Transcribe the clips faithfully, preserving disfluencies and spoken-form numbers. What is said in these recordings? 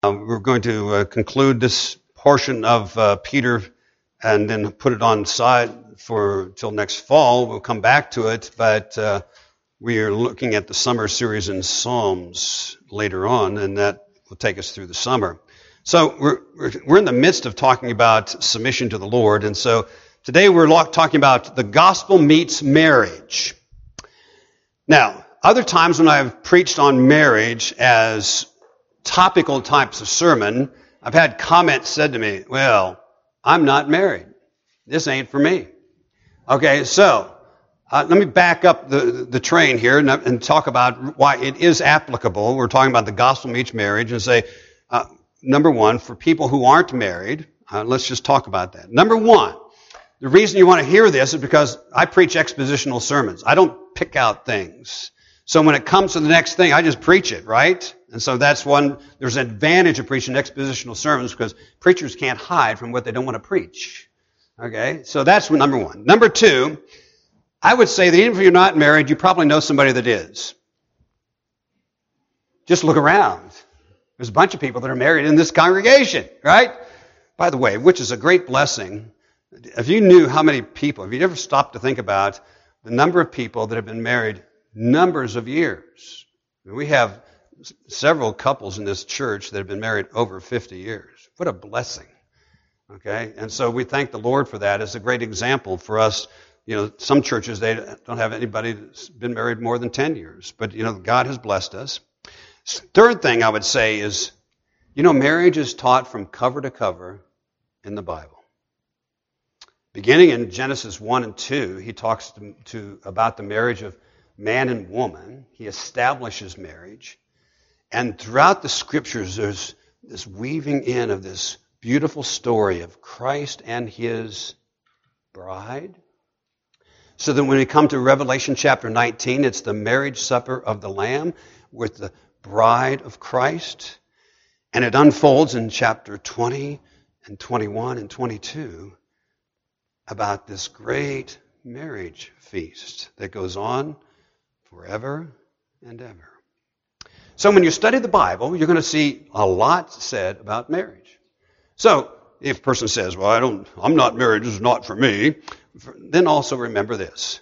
Uh, we're going to uh, conclude this portion of uh, Peter and then put it on side for till next fall. We'll come back to it, but uh, we are looking at the summer series in Psalms later on, and that will take us through the summer. So we're we're in the midst of talking about submission to the Lord, and so today we're talking about the gospel meets marriage. Now, other times when I've preached on marriage as topical types of sermon, I've had comments said to me, well, I'm not married. This ain't for me. Okay, so uh, let me back up the, the train here and, and talk about why it is applicable. We're talking about the gospel meets marriage and say, uh, number one, for people who aren't married, uh, let's just talk about that. Number one, the reason you want to hear this is because I preach expositional sermons. I don't pick out things. So when it comes to the next thing, I just preach it, right? And so that's one, there's an advantage of preaching expositional sermons because preachers can't hide from what they don't want to preach. Okay? So that's number one. Number two, I would say that even if you're not married, you probably know somebody that is. Just look around. There's a bunch of people that are married in this congregation, right? By the way, which is a great blessing. If you knew how many people, if you ever stopped to think about the number of people that have been married numbers of years. We have several couples in this church that have been married over fifty years. What a blessing. Okay? And so we thank the Lord for that. It's a great example for us. You know, some churches, they don't have anybody that's been married more than ten years. But, you know, God has blessed us. Third thing I would say is, you know, marriage is taught from cover to cover in the Bible. Beginning in Genesis one and two, he talks to, to about the marriage of man and woman. He establishes marriage. And throughout the scriptures, there's this weaving in of this beautiful story of Christ and his bride. So then when we come to Revelation chapter nineteen, it's the marriage supper of the Lamb with the bride of Christ. And it unfolds in chapter twenty and twenty-one and twenty-two about this great marriage feast that goes on forever and ever. So when you study the Bible, you're going to see a lot said about marriage. So if a person says, well, I don't, I'm not married, this is not for me, then also remember this.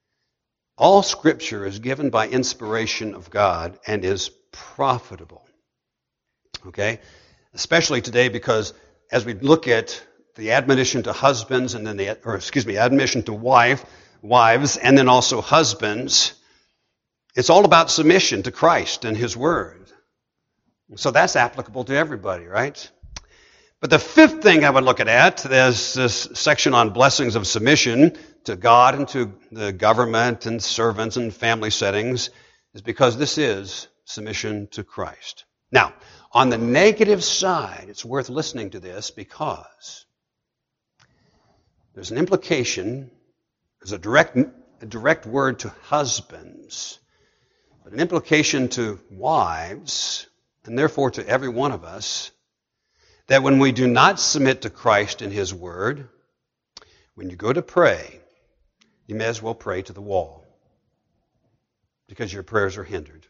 All Scripture is given by inspiration of God and is profitable. Okay? Especially today because as we look at the admonition to husbands and then the, or excuse me, admonition to wife, wives and then also husbands, it's all about submission to Christ and His Word. So that's applicable to everybody, right? But the fifth thing I would look at, there's this section on blessings of submission to God and to the government and servants and family settings, is because this is submission to Christ. Now, on the negative side, it's worth listening to this because there's an implication, there's a direct, a direct word to husbands, but an implication to wives, and therefore to every one of us, that when we do not submit to Christ and His Word, when you go to pray, you may as well pray to the wall because your prayers are hindered.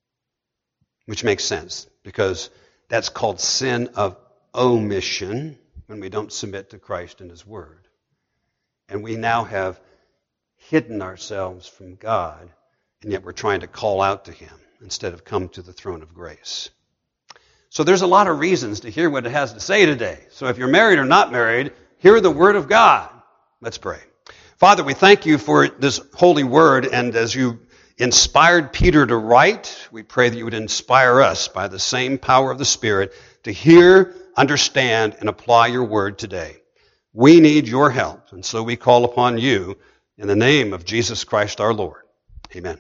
Which makes sense because that's called sin of omission when we don't submit to Christ and His Word. And we now have hidden ourselves from God, and yet we're trying to call out to Him instead of come to the throne of grace. So there's a lot of reasons to hear what it has to say today. So if you're married or not married, hear the Word of God. Let's pray. Father, we thank You for this holy Word, and as You inspired Peter to write, we pray that You would inspire us by the same power of the Spirit to hear, understand, and apply Your Word today. We need Your help, and so we call upon You in the name of Jesus Christ our Lord. Amen.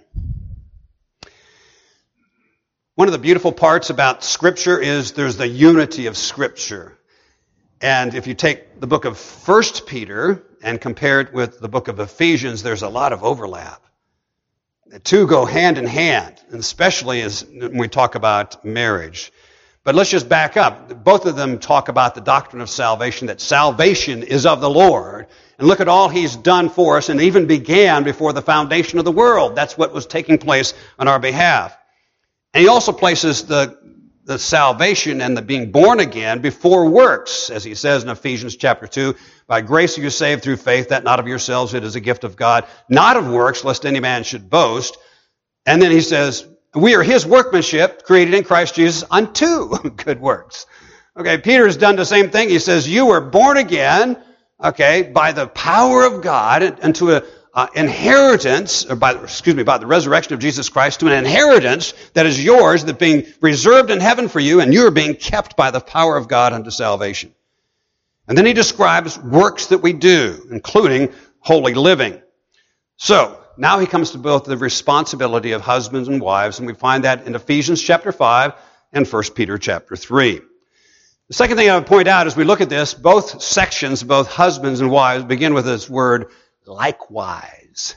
One of the beautiful parts about Scripture is there's the unity of Scripture. And if you take the book of First Peter and compare it with the book of Ephesians, there's a lot of overlap. The two go hand in hand, and especially as when we talk about marriage. But let's just back up. Both of them talk about the doctrine of salvation, that salvation is of the Lord. And look at all He's done for us and even began before the foundation of the world. That's what was taking place on our behalf. And He also places the the salvation and the being born again before works, as he says in Ephesians chapter two, by grace are you saved through faith, that not of yourselves, it is a gift of God, not of works, lest any man should boast. And then he says, we are his workmanship, created in Christ Jesus unto good works. Okay, Peter's done the same thing. He says, you were born again, okay, by the power of God into a Uh, inheritance, or by, excuse me, by the resurrection of Jesus Christ, to an inheritance that is yours, that being reserved in heaven for you, and you are being kept by the power of God unto salvation. And then he describes works that we do, including holy living. So, now he comes to both the responsibility of husbands and wives, and we find that in Ephesians chapter five and First Peter chapter three. The second thing I would point out as we look at this, both sections, both husbands and wives, begin with this word likewise.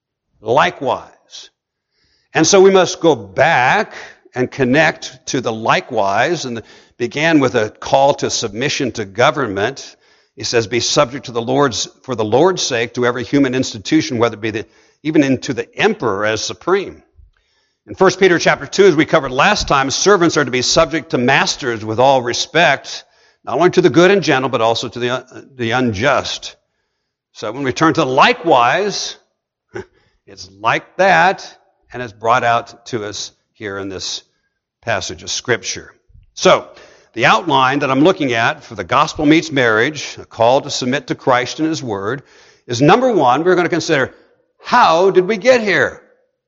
Likewise. And so we must go back and connect to the likewise, and began with a call to submission to government. He says, be subject to the Lord's, for the Lord's sake, to every human institution, whether it be the, even into the emperor as supreme. In First Peter chapter two, as we covered last time, servants are to be subject to masters with all respect, not only to the good and gentle, but also to the, uh, the unjust. So when we turn to likewise, it's like that, and it's brought out to us here in this passage of Scripture. So, the outline that I'm looking at for the gospel meets marriage, a call to submit to Christ and His Word, is number one, we're going to consider, how did we get here?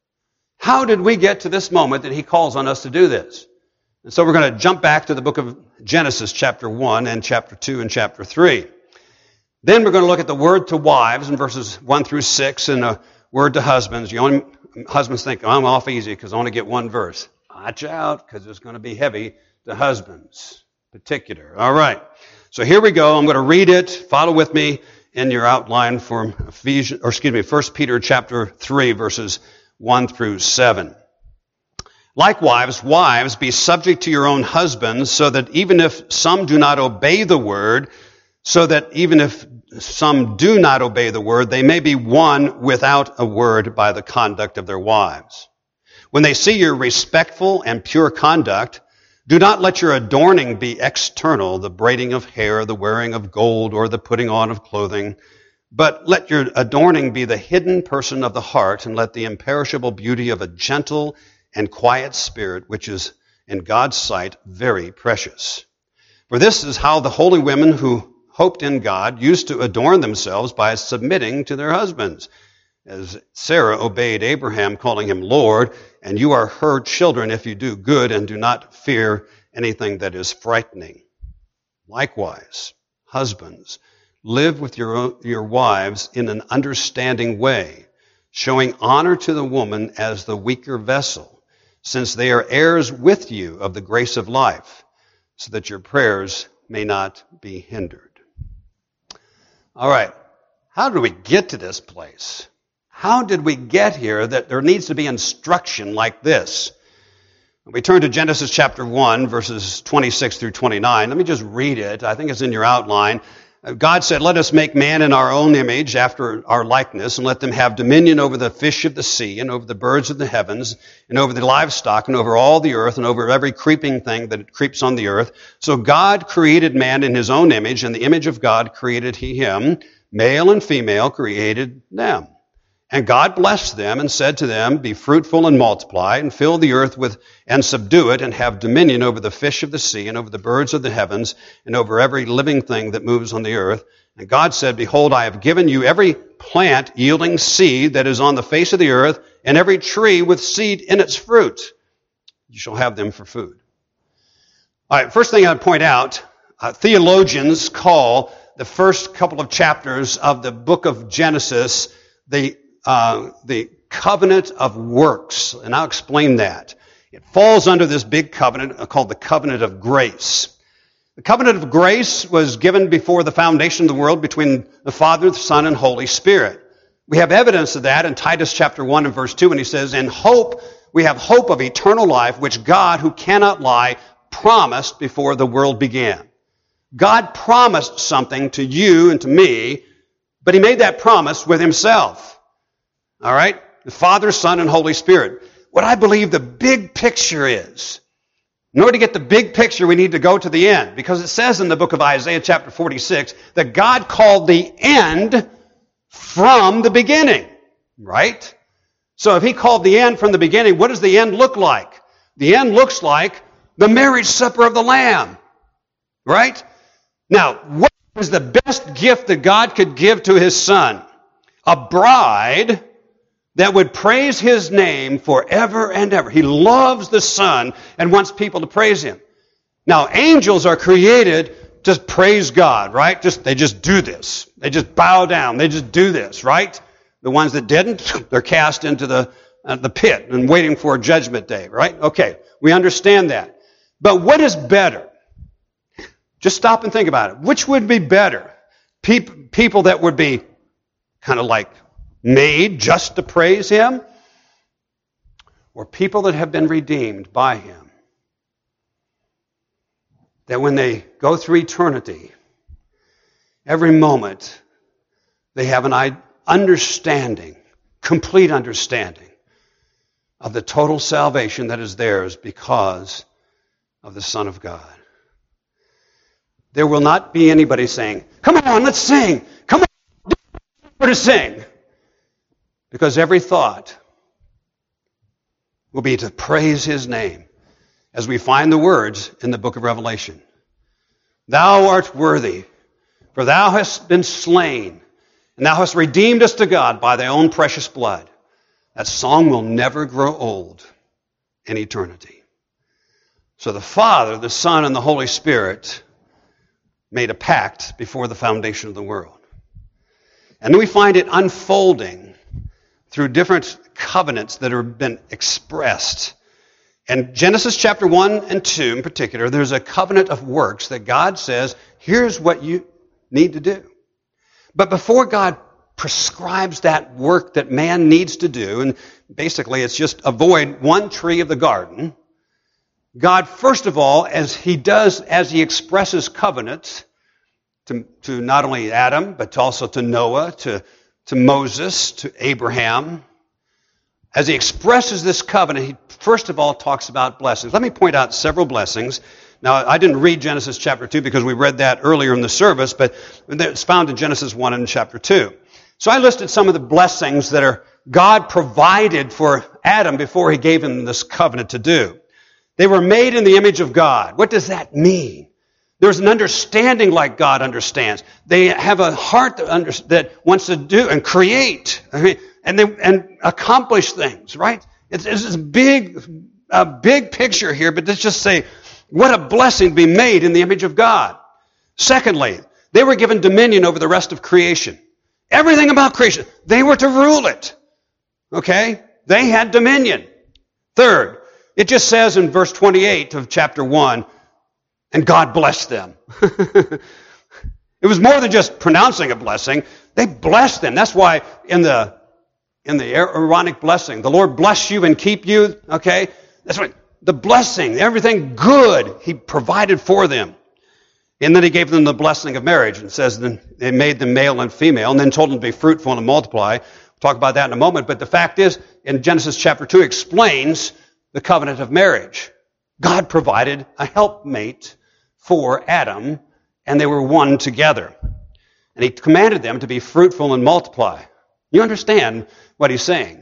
How did we get to this moment that He calls on us to do this? And so we're going to jump back to the book of Genesis, chapter one, and chapter two, and chapter three. Then we're going to look at the word to wives in verses one through six and a word to husbands. You only, husbands think, oh, I'm off easy because I only get one verse. Watch out, because it's going to be heavy to husbands in particular. All right. So here we go. I'm going to read it. Follow with me in your outline for Ephesians, or excuse me, First Peter chapter three, verses one through seven. Likewise, wives, be subject to your own husbands, so that even if some do not obey the word, so that even if some do not obey the word, they may be won without a word by the conduct of their wives. When they see your respectful and pure conduct, do not let your adorning be external, the braiding of hair, the wearing of gold, or the putting on of clothing, but let your adorning be the hidden person of the heart, and let the imperishable beauty of a gentle and quiet spirit, which is in God's sight very precious. For this is how the holy women who hoped in God used to adorn themselves by submitting to their husbands, as Sarah obeyed Abraham, calling him Lord, and you are her children if you do good and do not fear anything that is frightening. Likewise, husbands, live with your, your wives in an understanding way, showing honor to the woman as the weaker vessel, since they are heirs with you of the grace of life, so that your prayers may not be hindered. All right, how did we get to this place? How did we get here that there needs to be instruction like this? When we turn to Genesis chapter one, verses twenty-six through twenty-nine, let me just read it. I think it's in your outline. God said, let us make man in our own image, after our likeness, and let them have dominion over the fish of the sea, and over the birds of the heavens, and over the livestock, and over all the earth, and over every creeping thing that creeps on the earth. So God created man in his own image, and the image of God created he him. Male and female created them. And God blessed them and said to them, be fruitful and multiply, and fill the earth with, and subdue it, and have dominion over the fish of the sea, and over the birds of the heavens, and over every living thing that moves on the earth. And God said, behold, I have given you every plant yielding seed that is on the face of the earth, and every tree with seed in its fruit. You shall have them for food. All right, first thing I'd point out, uh, theologians call the first couple of chapters of the book of Genesis the Uh, the covenant of works, and I'll explain that. It falls under this big covenant called the covenant of grace. The covenant of grace was given before the foundation of the world between the Father, the Son, and Holy Spirit. We have evidence of that in Titus chapter one and verse two, when he says, in hope, we have hope of eternal life, which God, who cannot lie, promised before the world began. God promised something to you and to me, but he made that promise with himself. All right? The Father, Son, and Holy Spirit. What I believe the big picture is, In order to get the big picture, we need to go to the end, because it says in the book of Isaiah chapter forty-six that God called the end from the beginning, right? So if he called the end from the beginning, what does the end look like? The end looks like the marriage supper of the Lamb, right? Now, what is the best gift that God could give to his son? A bride that would praise his name forever and ever. He loves the Son and wants people to praise him. Now, angels are created to praise God, right? Just they just do this. They just bow down. They just do this, right? The ones that didn't, they're cast into the, uh, the pit and waiting for a judgment day, right? Okay, we understand that. But what is better? Just stop and think about it. Which would be better? People, people that would be kind of like made just to praise him, or people that have been redeemed by him, that when they go through eternity, every moment they have an understanding, complete understanding of the total salvation that is theirs because of the Son of God. There will not be anybody saying, "Come on, let's sing. Come on, we're to sing." Because every thought will be to praise his name, as we find the words in the book of Revelation. Thou art worthy, for thou hast been slain, and thou hast redeemed us to God by thy own precious blood. That song will never grow old in eternity. So the Father, the Son, and the Holy Spirit made a pact before the foundation of the world. And we find it unfolding through different covenants that have been expressed. In Genesis chapter one and two in particular, there's a covenant of works that God says, here's what you need to do. But before God prescribes that work that man needs to do, and basically it's just avoid one tree of the garden, God, first of all, as he does, as he expresses covenants to, to not only Adam, but also to Noah, to to Moses, to Abraham. As he expresses this covenant, he first of all talks about blessings. Let me point out several blessings. Now, I didn't read Genesis chapter two because we read that earlier in the service, but it's found in Genesis one and chapter two. So I listed some of the blessings that are God provided for Adam before he gave him this covenant to do. They were made in the image of God. What does that mean? There's an understanding like God understands. They have a heart that, under, that wants to do and create, I mean, and they, and accomplish things, right? It's, it's this big, a big picture here, but let's just say, what a blessing to be made in the image of God. Secondly, they were given dominion over the rest of creation. Everything about creation, they were to rule it. Okay? They had dominion. Third, it just says in verse twenty-eight of chapter one, and God blessed them. It was more than just pronouncing a blessing. They blessed them. That's why in the in the Aaronic blessing, the Lord bless you and keep you. Okay? That's right. The blessing, everything good he provided for them. And then he gave them the blessing of marriage. And says then they made them male and female, and then told them to be fruitful and multiply. We'll talk about that in a moment. But the fact is, in Genesis chapter two, explains the covenant of marriage. God provided a helpmate for Adam, and they were one together. And he commanded them to be fruitful and multiply. You understand what he's saying?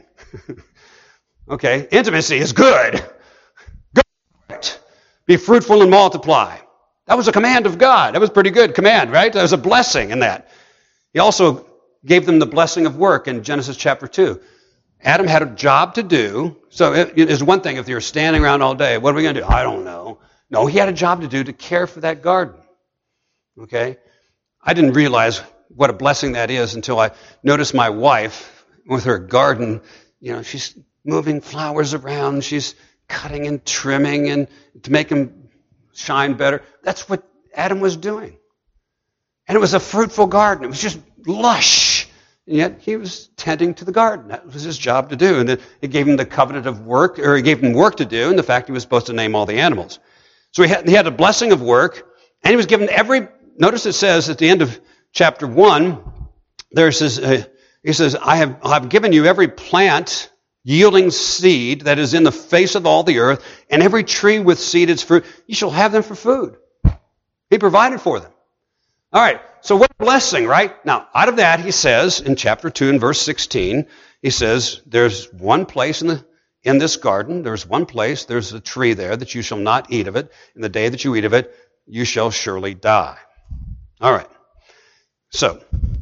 Okay, intimacy is good. Good. Be fruitful and multiply. That was a command of God. That was a pretty good command, right? There was a blessing in that. He also gave them the blessing of work in Genesis chapter two. Adam had a job to do. So it is one thing if you're standing around all day, what are we going to do? I don't know. No, he had a job to do to care for that garden. Okay? I didn't realize what a blessing that is until I noticed my wife with her garden. You know, she's moving flowers around. She's cutting and trimming and to make them shine better. That's what Adam was doing. And it was a fruitful garden. It was just lush. And yet he was tending to the garden. That was his job to do. And then it gave him the covenant of work, or he gave him work to do, and the fact he was supposed to name all the animals. So he had, he had a blessing of work, and he was given every, notice it says at the end of chapter one, there says, uh, he says, I have, I have given you every plant yielding seed that is in the face of all the earth, and every tree with seed its fruit, you shall have them for food. He provided for them. All right, so what a blessing, right? Now, out of that, he says in chapter two and verse sixteen, he says, there's one place in the in this garden, there's one place, there's a tree there that you shall not eat of it. In the day that you eat of it, you shall surely die. All right. So,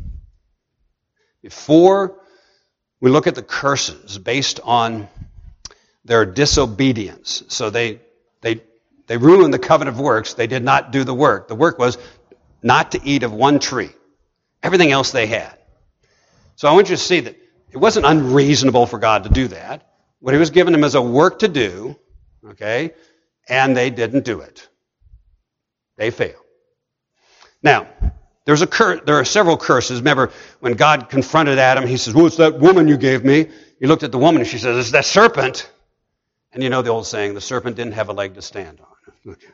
before we look at the curses based on their disobedience, so they they they ruined the covenant of works. They did not do the work. The work was not to eat of one tree. Everything else they had. So I want you to see that it wasn't unreasonable for God to do that. What he was giving them as a work to do, okay, and they didn't do it. They failed. Now, there's a cur- there are several curses. Remember, when God confronted Adam, he says, well, it's that woman you gave me. He looked at the woman and she says, it's that serpent. And you know the old saying, the serpent didn't have a leg to stand on. Okay.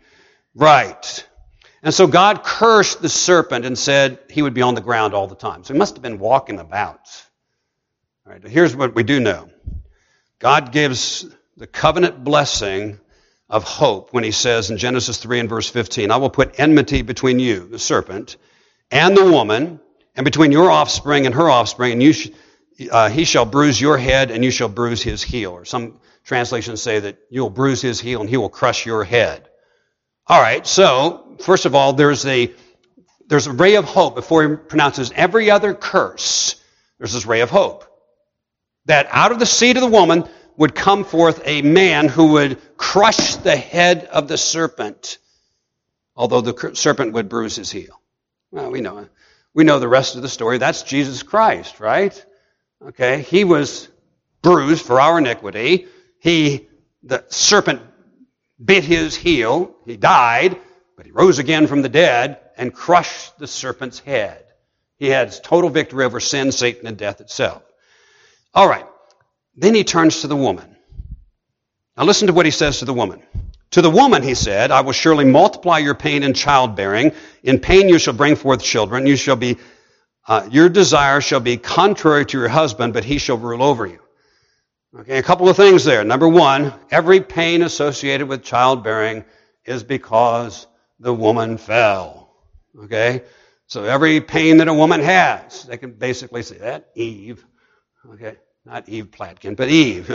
Right. And so God cursed the serpent and said he would be on the ground all the time. So he must have been walking about. All right, here's what we do know. God gives the covenant blessing of hope when he says in Genesis three and verse fifteen, I will put enmity between you, the serpent, and the woman, and between your offspring and her offspring, and you sh- uh, he shall bruise your head and you shall bruise his heel. Or some translations say that you'll bruise his heel and he will crush your head. All right, so first of all, there's a there's a ray of hope before he pronounces every other curse. There's this ray of hope. That out of the seed of the woman would come forth a man who would crush the head of the serpent, although the serpent would bruise his heel. Well, we know we know the rest of the story. That's Jesus Christ, right? Okay, he was bruised for our iniquity. He, the serpent bit his heel. He died, but he rose again from the dead and crushed the serpent's head. He had total victory over sin, Satan, and death itself. All right. Then he turns to the woman. Now listen to what he says to the woman. To the woman, he said, I will surely multiply your pain in childbearing. In pain you shall bring forth children. You shall be, uh, your desire shall be contrary to your husband, but he shall rule over you. Okay, a couple of things there. Number one, every pain associated with childbearing is because the woman fell. Okay? So every pain that a woman has, they can basically say that, Eve. Okay? Not Eve Platkin, but Eve.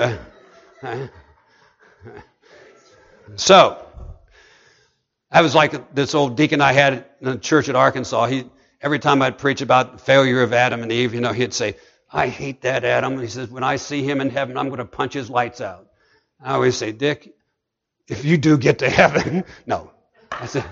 So, I was like this old deacon I had in the church at Arkansas. He, every time I'd preach about the failure of Adam and Eve, you know, he'd say, I hate that Adam. He says, when I see him in heaven, I'm going to punch his lights out. I always say, Dick, if you do get to heaven, no. I said,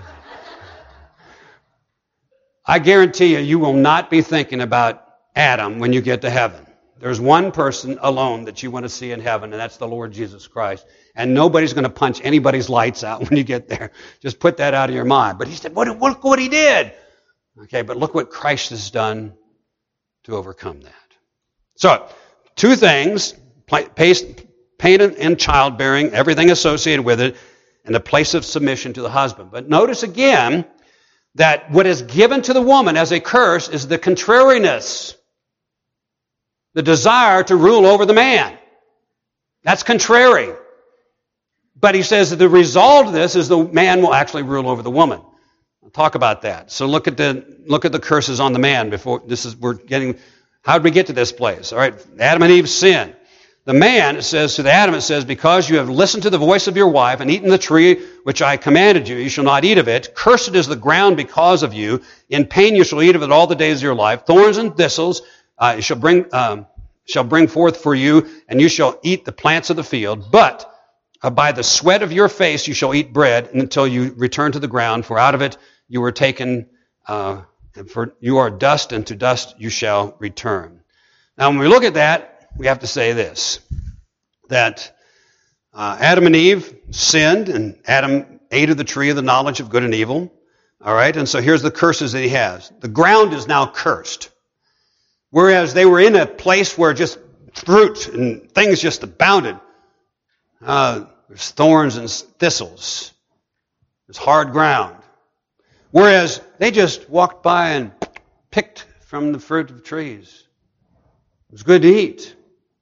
I guarantee you, you will not be thinking about Adam when you get to heaven. There's one person alone that you want to see in heaven, and that's the Lord Jesus Christ. And nobody's going to punch anybody's lights out when you get there. Just put that out of your mind. But he said, what, look what he did. Okay, but look what Christ has done to overcome that. So, two things, pain and childbearing, everything associated with it, and the place of submission to the husband. But notice again that what is given to the woman as a curse is the contrariness. The desire to rule over the man. That's contrary. But he says that the result of this is the man will actually rule over the woman. I'll talk about that. So look at the look at the curses on the man before this is we're getting how did we get to this place? All right, Adam and Eve sinned. The man, it says to the Adam, it says, because you have listened to the voice of your wife and eaten the tree which I commanded you, you shall not eat of it. Cursed is the ground because of you. In pain you shall eat of it all the days of your life. Thorns and thistles Uh, it shall bring um, shall bring forth for you, and you shall eat the plants of the field. But uh, by the sweat of your face you shall eat bread until you return to the ground, for out of it you were taken, uh, for you are dust, and to dust you shall return. Now when we look at that, we have to say this, that uh, Adam and Eve sinned, and Adam ate of the tree of the knowledge of good and evil. All right, and so here's the curses that he has. The ground is now cursed. Whereas they were in a place where just fruit and things just abounded. Uh, there's thorns and thistles. There's hard ground. Whereas they just walked by and picked from the fruit of trees. It was good to eat.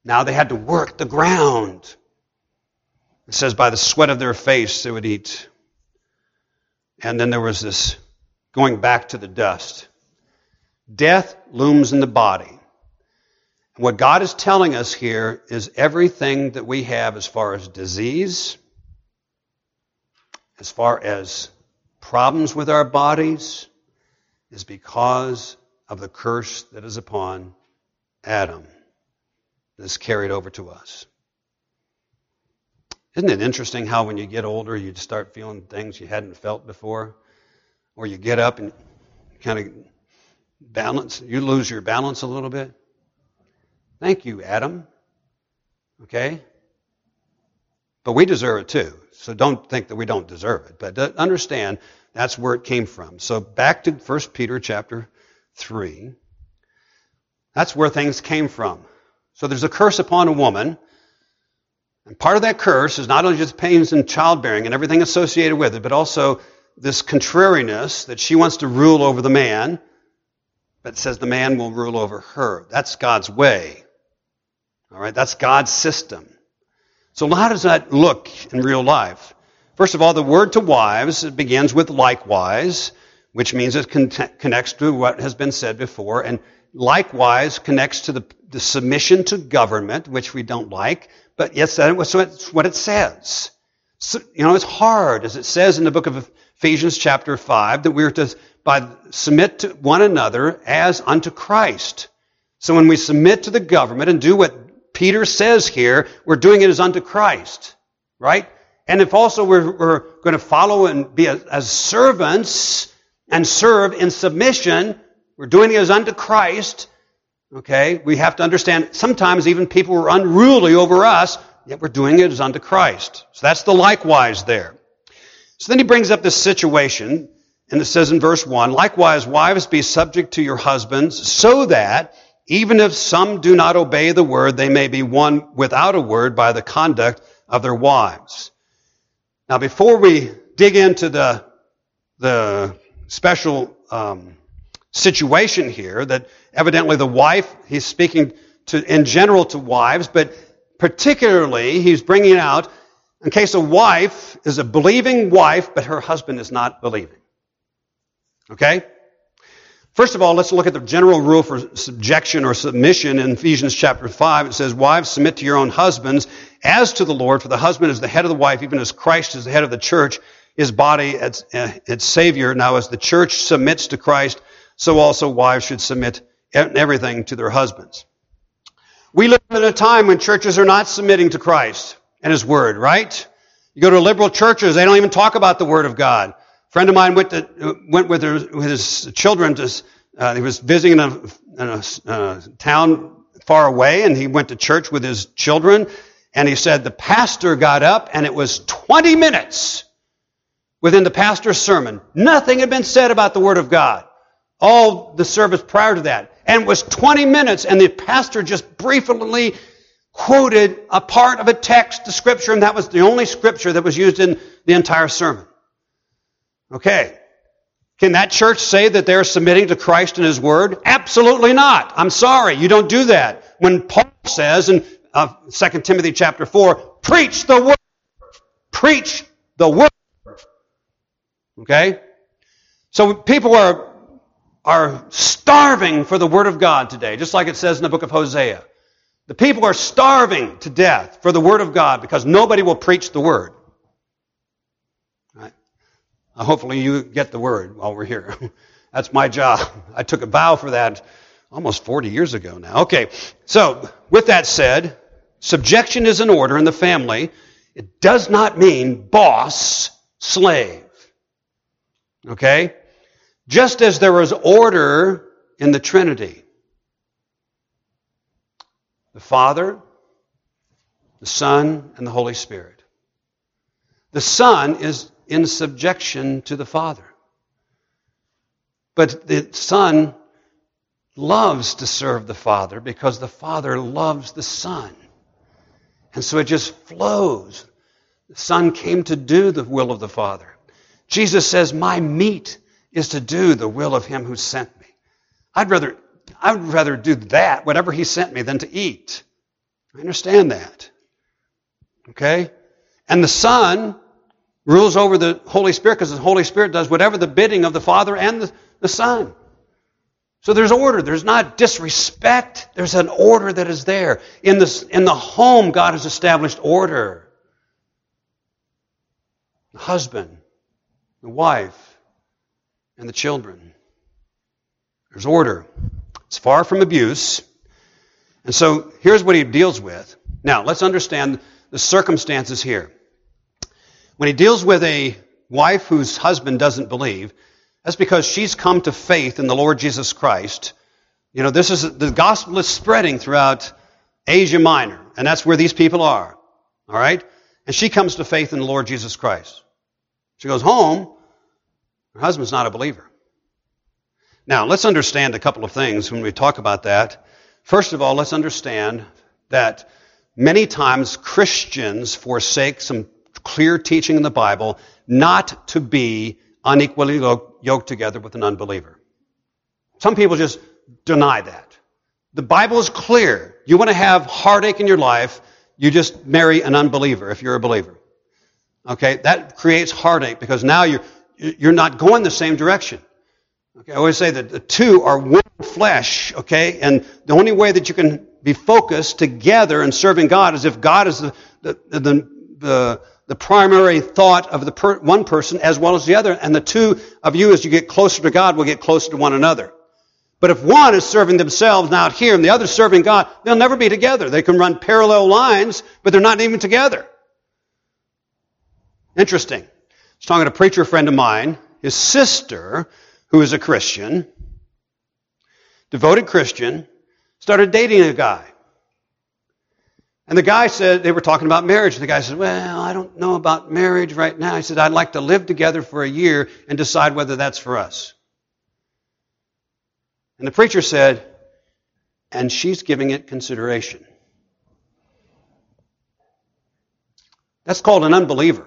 Now they had to work the ground. It says by the sweat of their face they would eat. And then there was this going back to the dust. Death looms in the body. And what God is telling us here is everything that we have as far as disease, as far as problems with our bodies, is because of the curse that is upon Adam that is carried over to us. Isn't it interesting how when you get older you start feeling things you hadn't felt before? Or you get up and kind of balance, you lose your balance a little bit. Thank you, Adam. Okay? But we deserve it too. So don't think that we don't deserve it. But understand that's where it came from. So back to First Peter chapter three. That's where things came from. So there's a curse upon a woman. And part of that curse is not only just pains in childbearing and everything associated with it, but also this contrariness that she wants to rule over the man, but it says the man will rule over her. That's God's way. All right, that's God's system. So how does that look in real life? First of all, the word to wives, it begins with likewise, which means it con- connects to what has been said before, and likewise connects to the, the submission to government, which we don't like, but yes, that's what it says. So, you know, it's hard, as it says in the book of Ephesians chapter five, that we're to by submit to one another as unto Christ. So when we submit to the government and do what Peter says here, we're doing it as unto Christ, right? And if also we're, we're going to follow and be as, as servants and serve in submission, we're doing it as unto Christ. Okay, we have to understand sometimes even people are unruly over us, yet we're doing it as unto Christ. So that's the likewise there. So then he brings up this situation, and it says in verse one, likewise, wives, be subject to your husbands, so that even if some do not obey the word, they may be won without a word by the conduct of their wives. Now, before we dig into the, the special um, situation here, that evidently the wife, he's speaking to in general to wives, but particularly he's bringing out in case a wife is a believing wife, but her husband is not believing. Okay? First of all, let's look at the general rule for subjection or submission in Ephesians chapter five. It says, wives, submit to your own husbands as to the Lord, for the husband is the head of the wife, even as Christ is the head of the church, his body, its, uh, its Savior. Now, as the church submits to Christ, so also wives should submit everything to their husbands. We live in a time when churches are not submitting to Christ and His Word, right? You go to liberal churches, they don't even talk about the Word of God. A friend of mine went to, went with, her, with his children to, uh, he was visiting in a, in a uh, town far away, and he went to church with his children, and he said the pastor got up, and it was twenty minutes within the pastor's sermon. Nothing had been said about the Word of God. All the service prior to that. And it was twenty minutes, and the pastor just briefly quoted a part of a text, the scripture, and that was the only scripture that was used in the entire sermon. Okay. Can that church say that they're submitting to Christ and His Word? Absolutely not. I'm sorry, you don't do that. When Paul says in uh, Second Timothy chapter four, preach the Word. Preach the Word. Okay? So people are are starving for the Word of God today, just like it says in the book of Hosea. The people are starving to death for the Word of God because nobody will preach the Word. Right? Uh, hopefully you get the Word while we're here. That's my job. I took a vow for that almost forty years ago now. Okay, so with that said, subjection is in order in the family. It does not mean boss, slave. Okay? Just as there was order in the Trinity. The Father, the Son, and the Holy Spirit. The Son is in subjection to the Father. But the Son loves to serve the Father because the Father loves the Son. And so it just flows. The Son came to do the will of the Father. Jesus says, my meat is to do the will of Him who sent me. I'd rather, I'd rather do that, whatever He sent me, than to eat. I understand that. Okay? And the Son rules over the Holy Spirit because the Holy Spirit does whatever the bidding of the Father and the, the Son. So there's order. There's not disrespect. There's an order that is there. In the, in the home, God has established order. The husband, the wife, and the children. There's order. It's far from abuse. And so here's what he deals with. Now, let's understand the circumstances here. When he deals with a wife whose husband doesn't believe, that's because she's come to faith in the Lord Jesus Christ. You know, this is the gospel is spreading throughout Asia Minor, and that's where these people are. All right? And she comes to faith in the Lord Jesus Christ. She goes home. Her husband's not a believer. Now, let's understand a couple of things when we talk about that. First of all, let's understand that many times Christians forsake some clear teaching in the Bible not to be unequally yoked together with an unbeliever. Some people just deny that. The Bible is clear. You want to have heartache in your life, you just marry an unbeliever if you're a believer. Okay, that creates heartache because now you're you're not going the same direction. Okay, I always say that the two are one flesh, okay? And the only way that you can be focused together in serving God is if God is the the the, the, the primary thought of the per, one person as well as the other, and the two of you, as you get closer to God, will get closer to one another. But if one is serving themselves out here and the other is serving God, they'll never be together. They can run parallel lines, but they're not even together. Interesting. I was talking to a preacher friend of mine, his sister, who is a Christian, devoted Christian, started dating a guy. And the guy said, they were talking about marriage. The guy said, well, I don't know about marriage right now. He said, I'd like to live together for a year and decide whether that's for us. And the preacher said, and she's giving it consideration. That's called an unbeliever.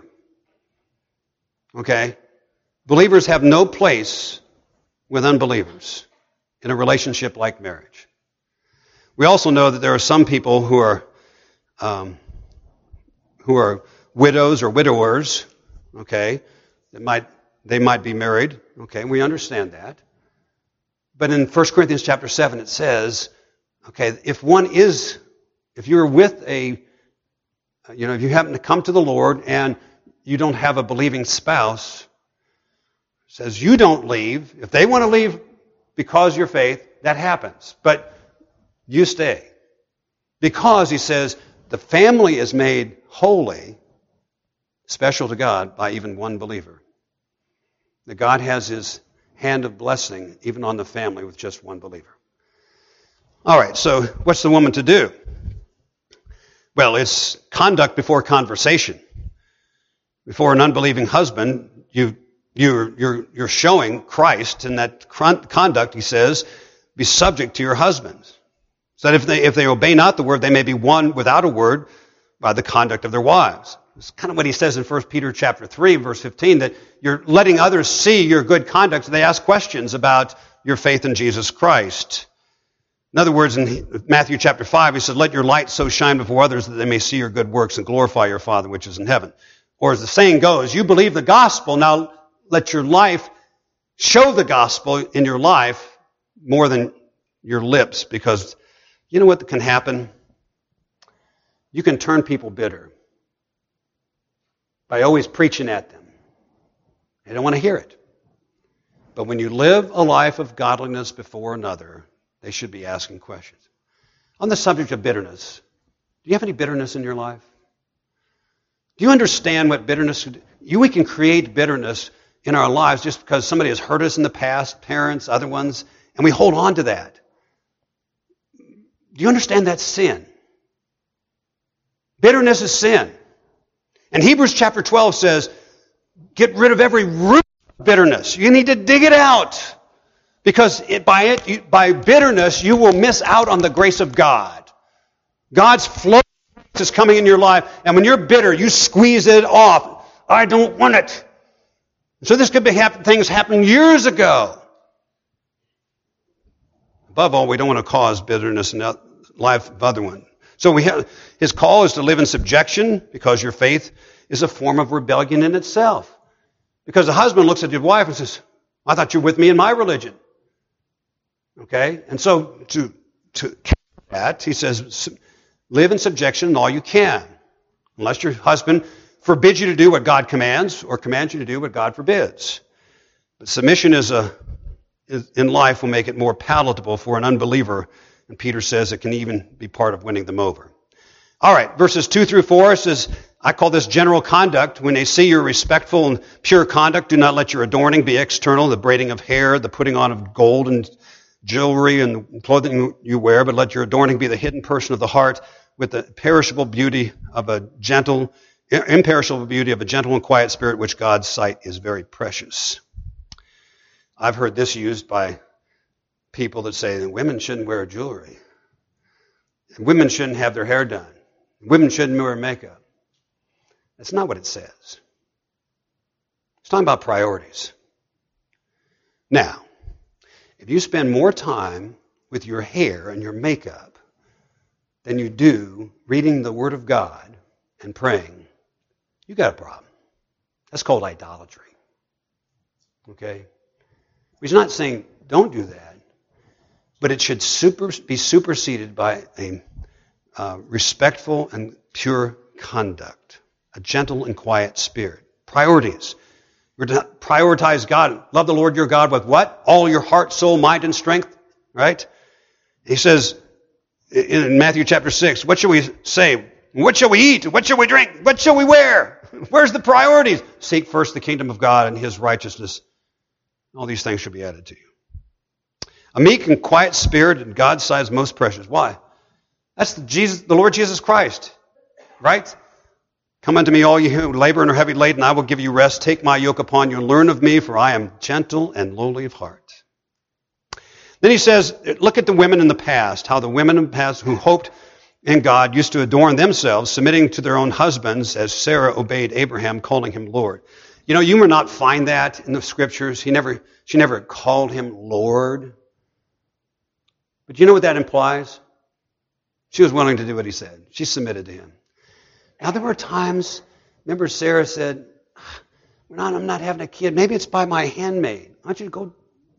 Okay? Believers have no place with unbelievers in a relationship like marriage. We also know that there are some people who are um, who are widows or widowers, okay? That might they might be married, okay? We understand that. But in First Corinthians chapter seven it says, okay, if one is, if you're with a, you know, if you happen to come to the Lord and you don't have a believing spouse, it says you don't leave. If they want to leave because of your faith, that happens. But you stay. Because, he says, the family is made holy, special to God, by even one believer. That God has his hand of blessing even on the family with just one believer. All right, so what's the woman to do? Well, it's conduct before conversation. Before an unbelieving husband, you, you're, you're, you're showing Christ in that conduct, he says, be subject to your husbands. So that if they, if they obey not the word, they may be won without a word by the conduct of their wives. It's kind of what he says in First Peter chapter three, verse fifteen, that you're letting others see your good conduct, so they ask questions about your faith in Jesus Christ. In other words, in Matthew chapter five, he said, let your light so shine before others that they may see your good works and glorify your Father which is in heaven. Or as the saying goes, you believe the gospel, now let your life show the gospel in your life more than your lips, because you know what can happen? You can turn people bitter by always preaching at them. They don't want to hear it. But when you live a life of godliness before another, they should be asking questions. On the subject of bitterness, do you have any bitterness in your life? Do you understand what bitterness... You, we can create bitterness in our lives just because somebody has hurt us in the past, parents, other ones, and we hold on to that. Do you understand that's sin? Bitterness is sin. And Hebrews chapter twelve says, get rid of every root of bitterness. You need to dig it out. Because it, by it, you, by bitterness, you will miss out on the grace of God. God's flow is coming in your life, and when you're bitter, you squeeze it off. I don't want it. So this could be happen, things happened years ago. Above all, we don't want to cause bitterness in the life of other one. So we have, his call is to live in subjection because your faith is a form of rebellion in itself. Because the husband looks at his wife and says, I thought you were with me in my religion. Okay? And so to, to counter that, he says, live in subjection in all you can. Unless your husband forbids you to do what God commands or commands you to do what God forbids. But submission is a, is, in life will make it more palatable for an unbeliever. And Peter says it can even be part of winning them over. All right, verses two through four says, I call this general conduct. When they see your respectful and pure conduct, do not let your adorning be external, the braiding of hair, the putting on of gold and jewelry and clothing you wear, but let your adorning be the hidden person of the heart with the perishable beauty of a gentle, imperishable beauty of a gentle and quiet spirit, which God's sight is very precious. I've heard this used by people that say that women shouldn't wear jewelry. Women shouldn't have their hair done. Women shouldn't wear makeup. That's not what it says. It's talking about priorities. Now, if you spend more time with your hair and your makeup than you do reading the Word of God and praying, you got a problem. That's called idolatry. Okay? He's not saying don't do that, but it should super, be superseded by a uh, respectful and pure conduct, a gentle and quiet spirit. Priorities. We're to prioritize God. Love the Lord your God with what? All your heart, soul, mind, and strength. Right? He says in Matthew chapter six, what shall we say? What shall we eat? What shall we drink? What shall we wear? Where's the priorities? Seek first the kingdom of God and His righteousness. All these things should be added to you. A meek and quiet spirit in God's sight is most precious. Why? That's the Jesus, the Lord Jesus Christ. Right? Come unto me, all you who labor and are heavy laden, I will give you rest. Take my yoke upon you and learn of me, for I am gentle and lowly of heart. Then he says, look at the women in the past, how the women in the past who hoped in God used to adorn themselves, submitting to their own husbands, as Sarah obeyed Abraham, calling him Lord. You know, you will not find that in the Scriptures. He never, she never called him Lord. But you know what that implies? She was willing to do what he said. She submitted to him. Now, there were times, remember Sarah said, We're not, I'm not having a kid. Maybe it's by my handmaid. I want you to go,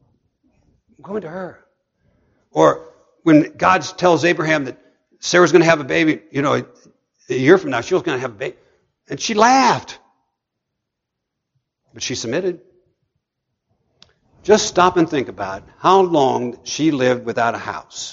go into her. Or when God tells Abraham that Sarah's going to have a baby, you know, a year from now, she was going to have a baby. And she laughed. But she submitted. Just stop and think about how long she lived without a house.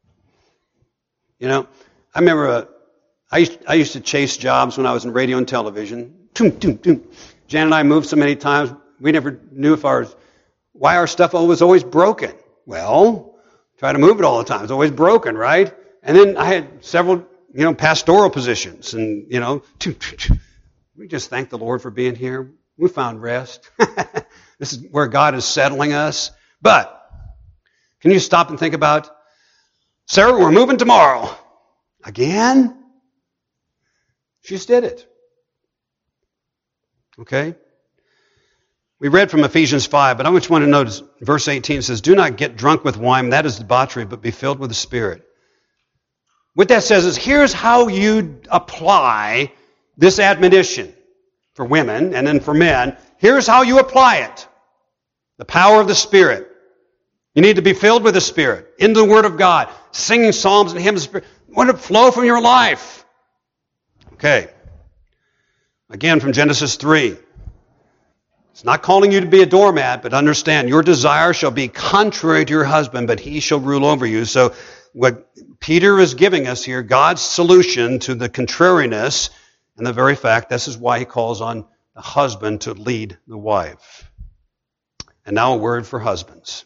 You know, I remember uh, I, used, I used to chase jobs when I was in radio and television. Toom, toom, toom. Jan and I moved so many times, we never knew if our why our stuff was always broken. Well, try to move it all the time. It's always broken, right? And then I had several, you know, pastoral positions. And, you know, toom, toom, toom. We just thank the Lord for being here. We found rest. This is where God is settling us. But can you stop and think about, Sarah, we're moving tomorrow. Again? She just did it. Okay? We read from Ephesians five, but I just want to notice verse eighteen says, do not get drunk with wine, that is debauchery, but be filled with the Spirit. What that says is, here's how you apply this admonition for women and then for men. Here's how you apply it. The power of the Spirit. You need to be filled with the Spirit, in the Word of God, singing psalms and hymns. Let it flow from your life. Okay. Again, from Genesis three. It's not calling you to be a doormat, but understand, your desire shall be contrary to your husband, but he shall rule over you. So what Peter is giving us here, God's solution to the contrariness, and the very fact, this is why he calls on the husband to lead the wife. And now a word for husbands.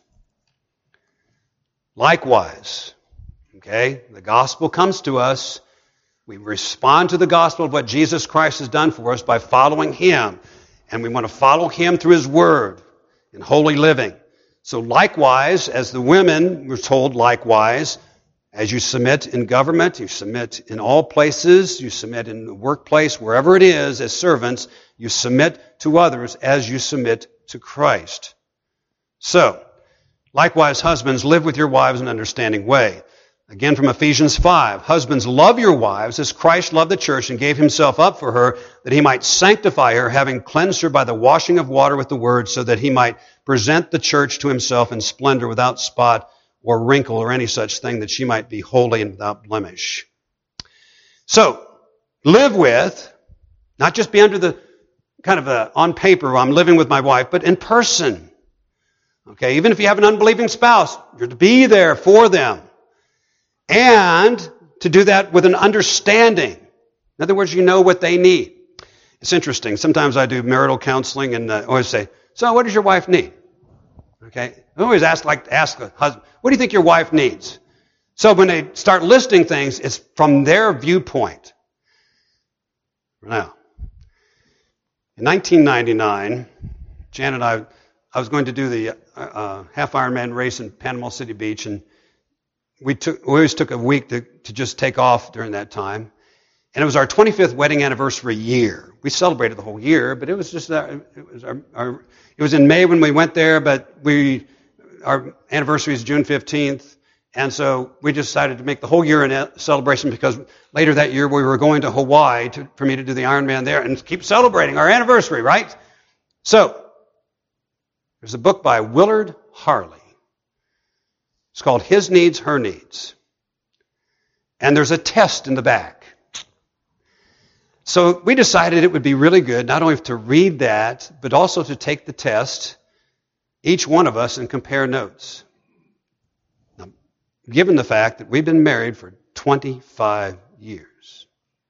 Likewise, okay, the gospel comes to us. We respond to the gospel of what Jesus Christ has done for us by following him. And we want to follow him through his word in holy living. So likewise, as the women were told likewise, as you submit in government, you submit in all places, you submit in the workplace, wherever it is, as servants, you submit to others as you submit to Christ. So, likewise, husbands, live with your wives in an understanding way. Again from Ephesians five, husbands, love your wives as Christ loved the church and gave himself up for her, that he might sanctify her, having cleansed her by the washing of water with the word, so that he might present the church to himself in splendor, without spot or wrinkle or any such thing, that she might be holy and without blemish. So, live with, not just be under the kind of a, on paper, I'm living with my wife, but in person. Okay, even if you have an unbelieving spouse, you're to be there for them. And to do that with an understanding. In other words, you know what they need. It's interesting. Sometimes I do marital counseling and I always say, so what does your wife need? Okay. I always ask, like to ask the husband, what do you think your wife needs? So when they start listing things, it's from their viewpoint. Now, in nineteen ninety-nine, Jan and I, I was going to do the uh, half Ironman race in Panama City Beach, and We took. We always took a week to, to just take off during that time. And it was our twenty-fifth wedding anniversary year. We celebrated the whole year, but it was just, uh, it was our, our, it was in May when we went there, but we, our anniversary is June fifteenth. And so we decided to make the whole year a celebration, because later that year we were going to Hawaii to, for me to do the Ironman there and keep celebrating our anniversary, right? So, there's a book by Willard Harley. It's called His Needs, Her Needs. And there's a test in the back. So we decided it would be really good not only to read that, but also to take the test, each one of us, and compare notes. Now, given the fact that we've been married for twenty-five years,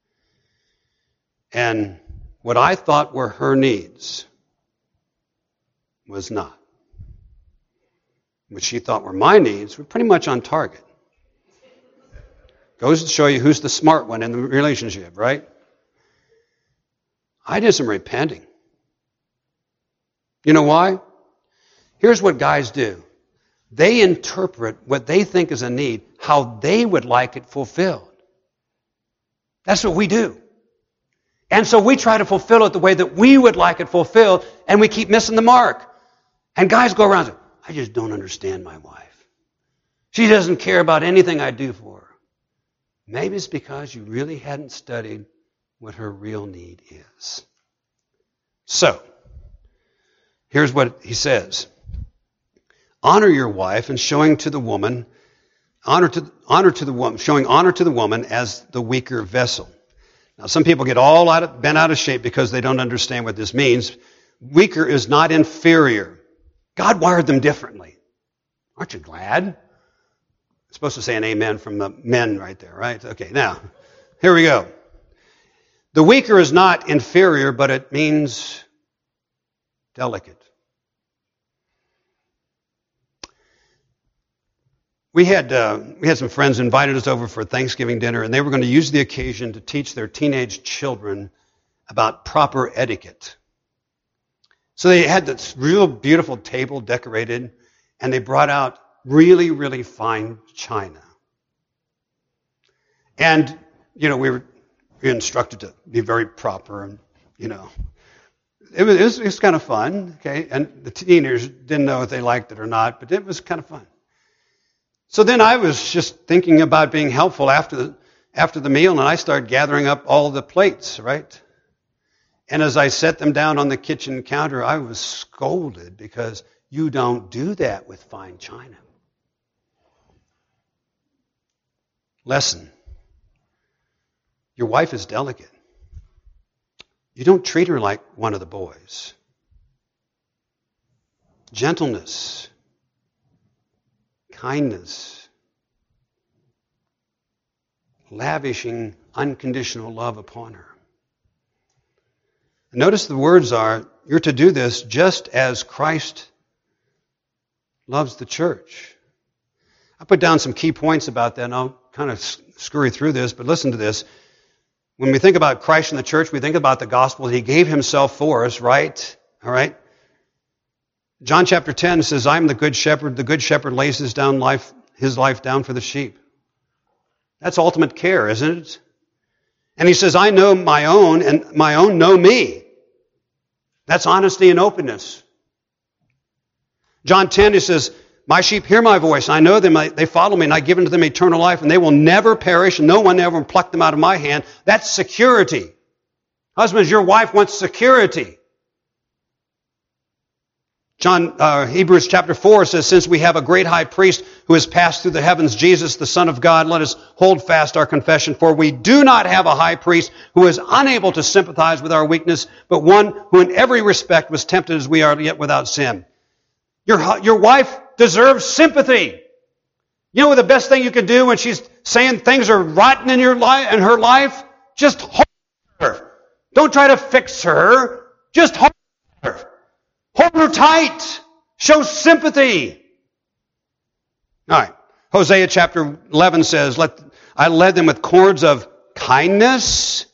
and what I thought were her needs was not. What she thought were my needs were pretty much on target. Goes to show you who's the smart one in the relationship, right? I did some repenting. You know why? Here's what guys do. They interpret what they think is a need, how they would like it fulfilled. That's what we do. And so we try to fulfill it the way that we would like it fulfilled, and we keep missing the mark. And guys go around and say, I just don't understand my wife. She doesn't care about anything I do for her. Maybe it's because you really hadn't studied what her real need is. So, here's what he says. Honor your wife, and showing to the woman, honor to, honor to the woman, showing honor to the woman as the weaker vessel. Now, some people get all out of, bent out of shape because they don't understand what this means. Weaker is not inferior. God wired them differently. Aren't you glad? I'm supposed to say an amen from the men right there, right? Okay, now, here we go. The weaker is not inferior, but it means delicate. We had uh, we had some friends invited us over for Thanksgiving dinner, and they were going to use the occasion to teach their teenage children about proper etiquette. So they had this real beautiful table decorated, and they brought out really, really fine china. And, you know, we were instructed to be very proper, and, you know, it was, it was, it was kind of fun, okay? And the teenagers didn't know if they liked it or not, but it was kind of fun. So then I was just thinking about being helpful after the, after the meal, and I started gathering up all the plates, right? And as I set them down on the kitchen counter, I was scolded because you don't do that with fine china. Lesson. Your wife is delicate. You don't treat her like one of the boys. Gentleness. Kindness. Lavishing unconditional love upon her. Notice the words are, you're to do this just as Christ loves the church. I put down some key points about that, and I'll kind of scurry through this, but listen to this. When we think about Christ and the church, we think about the gospel. He gave himself for us, right? All right? John chapter ten says, I'm the good shepherd. The good shepherd lays his, down life, his life down for the sheep. That's ultimate care, isn't it? And he says, I know my own, and my own know me. That's honesty and openness. John ten, he says, My sheep hear my voice, and I know them, they follow me, and I give unto them eternal life, and they will never perish, and no one ever will pluck them out of my hand. That's security. Husbands, your wife wants security. John, uh, Hebrews chapter four says, since we have a great high priest who has passed through the heavens, Jesus, the Son of God, let us hold fast our confession. For we do not have a high priest who is unable to sympathize with our weakness, but one who in every respect was tempted as we are, yet without sin. Your, your wife deserves sympathy. You know what the best thing you can do when she's saying things are rotten in your life, in her life? Just hold her. Don't try to fix her. Just hold her. Hold her tight. Show sympathy. All right. Hosea chapter eleven says, "Let I led them with cords of kindness."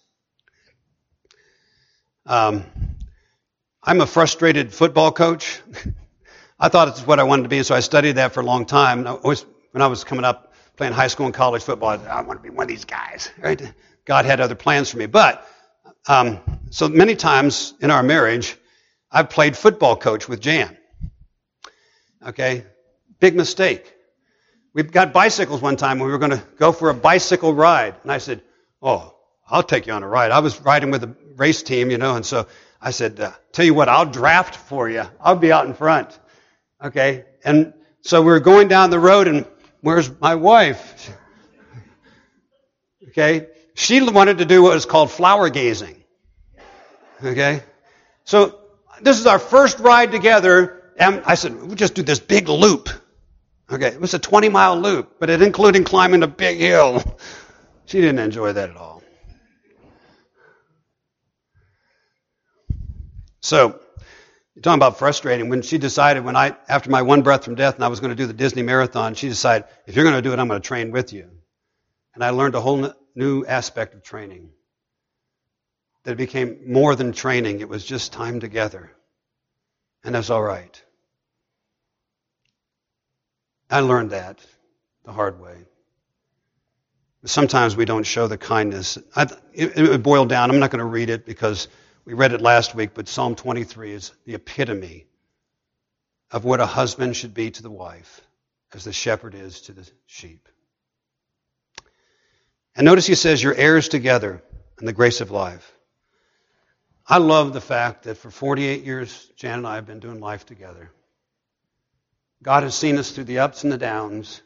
Um, I'm a frustrated football coach. I thought it's what I wanted to be, so I studied that for a long time. And I always, when I was coming up playing high school and college football, I thought, I want to be one of these guys. Right? God had other plans for me. But um, so many times in our marriage, I've played football coach with Jan. Okay? Big mistake. We got bicycles one time when we were going to go for a bicycle ride. And I said, oh, I'll take you on a ride. I was riding with a race team, you know, and so I said, uh, tell you what, I'll draft for you. I'll be out in front. Okay? And so we were going down the road, and where's my wife? Okay? She wanted to do what is called flower gazing. Okay? So this is our first ride together, and I said, we'll just do this big loop. Okay, it was a twenty-mile loop, but it included climbing a big hill. She didn't enjoy that at all. So, you're talking about frustrating. When she decided, when I, after my one breath from death, and I was going to do the Disney Marathon, she decided, if you're going to do it, I'm going to train with you. And I learned a whole new aspect of training. That it became more than training. It was just time together. And that's all right. I learned that the hard way. Sometimes we don't show the kindness. I, it, it boiled down. I'm not going to read it because we read it last week, but Psalm twenty-three is the epitome of what a husband should be to the wife as the shepherd is to the sheep. And notice he says, you're heirs together in the grace of life. I love the fact that for forty-eight years, Jan and I have been doing life together. God has seen us through the ups and the downs.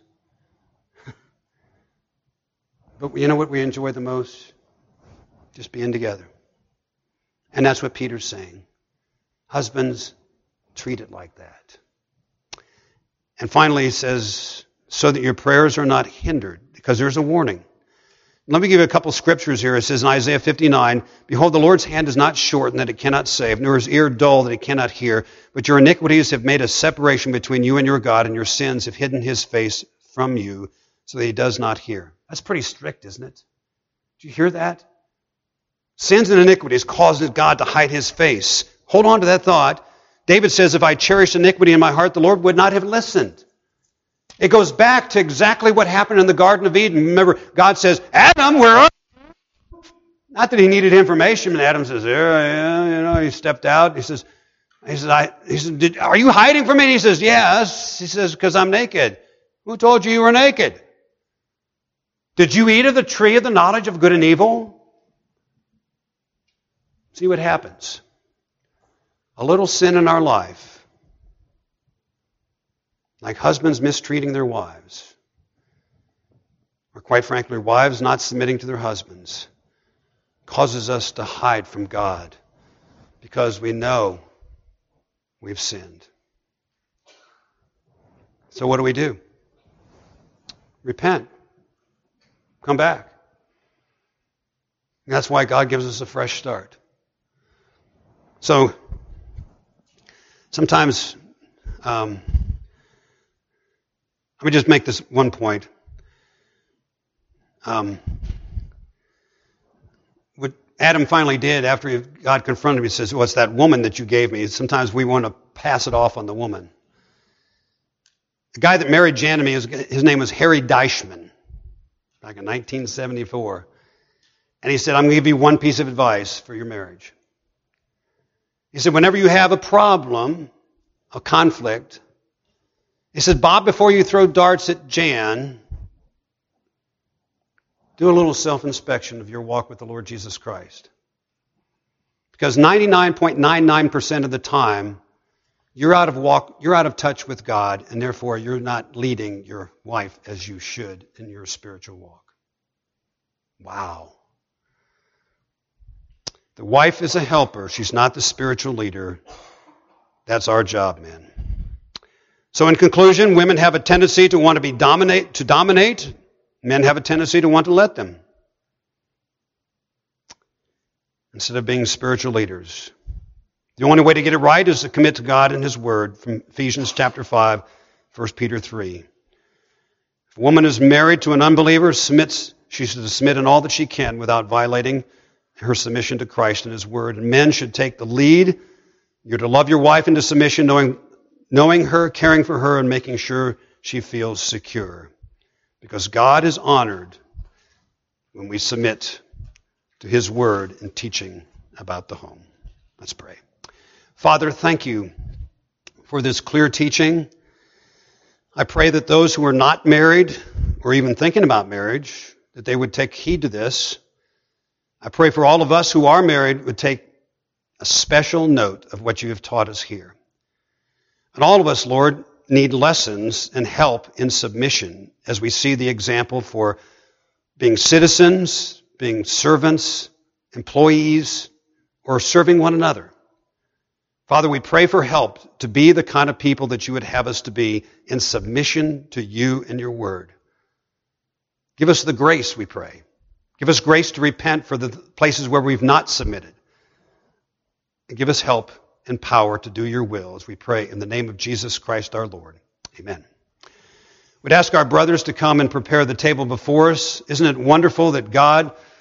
But you know what we enjoy the most? Just being together. And that's what Peter's saying. Husbands, treat it like that. And finally he says, so that your prayers are not hindered, because there's a warning. Let me give you a couple scriptures here. It says in Isaiah fifty-nine, behold, the Lord's hand is not shortened that it cannot save, nor his ear dull that it cannot hear. But your iniquities have made a separation between you and your God, and your sins have hidden his face from you so that he does not hear. That's pretty strict, isn't it? Do you hear that? Sins and iniquities causes God to hide his face. Hold on to that thought. David says, if I cherished iniquity in my heart, the Lord would not have listened. It goes back to exactly what happened in the Garden of Eden. Remember, God says, Adam, where are you? Not that he needed information. And Adam says, yeah, yeah, you know, he stepped out. He says, he says, I, he says, Did, are you hiding from me? And he says, yes. He says, because I'm naked. Who told you you were naked? Did you eat of the tree of the knowledge of good and evil? See what happens. A little sin in our life, like husbands mistreating their wives, or quite frankly, wives not submitting to their husbands, causes us to hide from God because we know we've sinned. So what do we do? Repent. Come back. And that's why God gives us a fresh start. So, sometimes, um, let me just make this one point. Um, what Adam finally did after God confronted him, he says, well, it's that woman that you gave me. Sometimes we want to pass it off on the woman. The guy that married Jan to me, his name was Harry Deichmann, back in nineteen seventy-four. And he said, I'm going to give you one piece of advice for your marriage. He said, whenever you have a problem, a conflict, He said, Bob, before you throw darts at Jan, do a little self-inspection of your walk with the Lord Jesus Christ. Because ninety-nine point nine nine percent of the time, you're out of walk, you're out of touch with God, and therefore you're not leading your wife as you should in your spiritual walk. Wow. The wife is a helper. She's not the spiritual leader. That's our job, man. So in conclusion, women have a tendency to want to be dominate, to dominate. Men have a tendency to want to let them, instead of being spiritual leaders. The only way to get it right is to commit to God and His Word, from Ephesians chapter five, First Peter three. If a woman is married to an unbeliever, submits, she should submit in all that she can without violating her submission to Christ and His Word. And men should take the lead. You're to love your wife into submission, knowing, knowing her, caring for her, and making sure she feels secure. Because God is honored when we submit to His Word and teaching about the home. Let's pray. Father, thank you for this clear teaching. I pray that those who are not married or even thinking about marriage, that they would take heed to this. I pray for all of us who are married would take a special note of what you have taught us here. And all of us, Lord, need lessons and help in submission as we see the example for being citizens, being servants, employees, or serving one another. Father, we pray for help to be the kind of people that you would have us to be in submission to you and your word. Give us the grace, we pray. Give us grace to repent for the places where we've not submitted. And give us help and power to do your will as we pray in the name of Jesus Christ our Lord. Amen. We'd ask our brothers to come and prepare the table before us. Isn't it wonderful that God